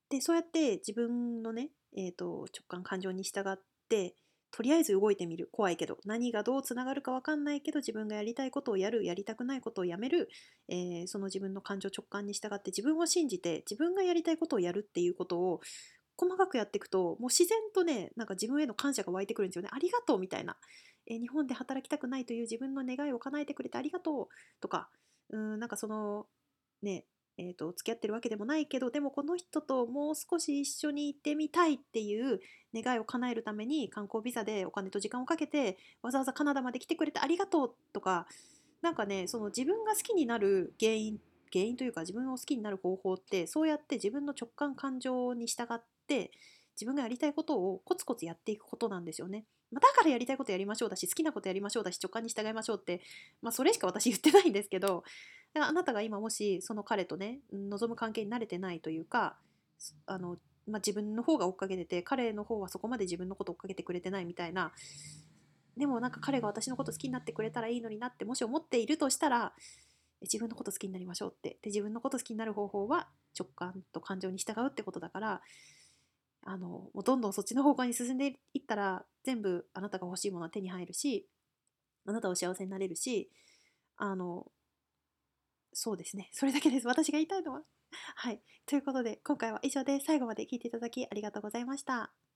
で、そうやって自分のね、直感、感情に従って、とりあえず動いてみる。怖いけど。何がどうつながるかわかんないけど、自分がやりたいことをやる、やりたくないことをやめる、その自分の感情、直感に従って自分を信じて、自分がやりたいことをやるっていうことを細かくやっていくと、もう自然とね、なんか自分への感謝が湧いてくるんですよね。ありがとうみたいな。日本で働きたくないという自分の願いを叶えてくれてありがとうとか、なんかその、ね、付き合ってるわけでもないけど、でもこの人ともう少し一緒に行ってみたいっていう願いを叶えるために観光ビザでお金と時間をかけてわざわざカナダまで来てくれてありがとうとか、なんかね、その自分が好きになる原因というか自分を好きになる方法ってそうやって自分の直感感情に従って自分がやりたいことをコツコツやっていくことなんですよね。まあ、だからやりたいことやりましょうだし好きなことやりましょうだし直感に従いましょうって、まあ、それしか私言ってないんですけど、だからあなたが今もしその彼とね望む関係に慣れてないというか、自分の方が追っかけてて彼の方はそこまで自分のこと追っかけてくれてないみたいな、でもなんか彼が私のこと好きになってくれたらいいのになってもし思っているとしたら、自分のこと好きになりましょうって。で、自分のこと好きになる方法は直感と感情に従うってことだから、もうどんどんそっちの方向に進んでいったら、全部あなたが欲しいものは手に入るし、あなたは幸せになれるし、あの、そうですね。それだけです。私が言いたいのは。はい。ということで、今回は以上で最後まで聞いていただきありがとうございました。